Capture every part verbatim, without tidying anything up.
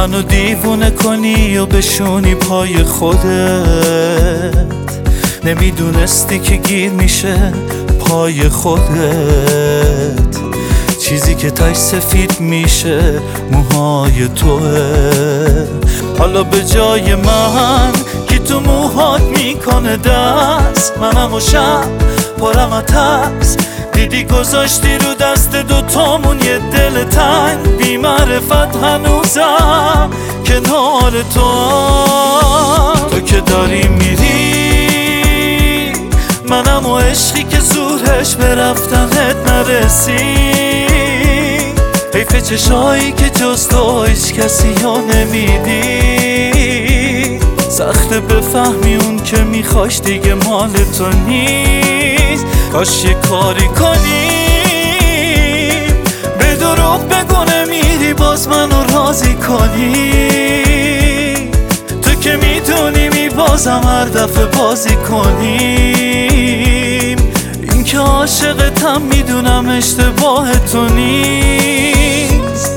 منو دیوونه کنی و بشونی پای خودت، نمیدونستی که گیر میشه پای خودت، چیزی که تاش سفید میشه موهای توه. حالا به جای من که تو موهات میکنه دست، منم و شب پرم از ترس، دیدی گذاشتی رو دست دوتامون یه دل تنگ، بی معرفت هنوزم کنار تو. تو که داری میری منم و عشقی که زورش به رفتنت نرسید، حیف چشایی که جز تو هیچ کسی ها نمیدی، سخته بفهمی اون که میخواش دیگه مال تو نیست. کاش یه کاری کنی به دروغ بگو نمیری باز منو راضی کنی، تو که میدونی می بازم هر دفعه بازی کنیم، این که عاشقتم میدونم اشتباه تو نیست.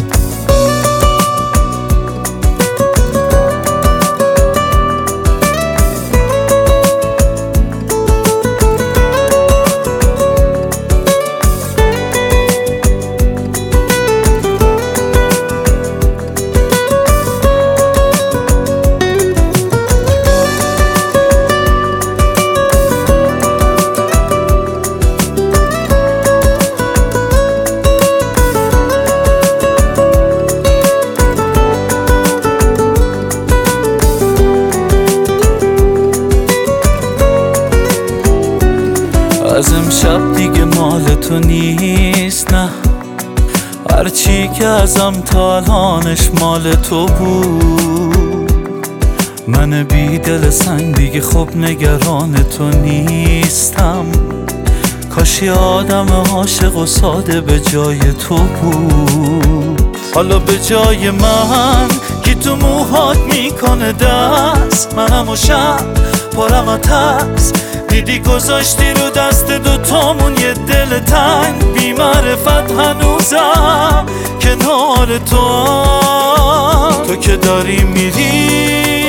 از امشب دیگه مال تو نیست، نه هرچی که ازم تا الانش مال تو بود. من بی دل سنگ دیگه خب نگران تو نیستم، کاش یه آدم عاشق و ساده به جای تو بود. حالا به جای من که تو موهات میکنه دست، منم و شب پرم از ترس، دیدی گذاشتی رو دست دوتامون یه دل تنگ، بی معرفت هنوزم کنار تو. تو که داری میری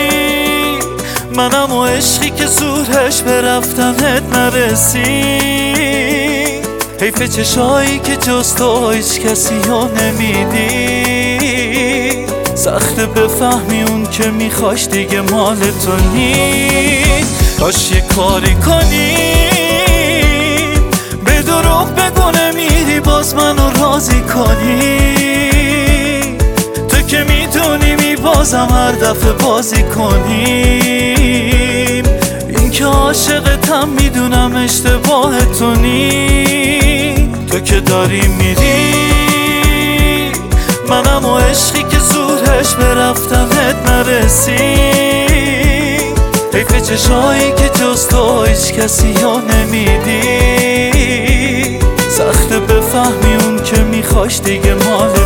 منم و عشقی که زورش به رفتنت نرسید، حیف چشایی که جز تو هیچ کسی ها نمیدی، سخته بفهمی اون که میخواش دیگه مال تو نیست. کاش یه کاری کنی به دروغ بگو نمیری باز منو راضی کنی، تو که میدونی می بازم هر دفعه بازی کنیم، این که عاشقتم میدونم اشتباه تو نیست. تو که داری میری منم و عشقی که زورش به رفتنت نرسید، حیف چشایی که جز تو هیچ کسی ها نمیدی، سخته بفهمی اون که میخواش دیگه مال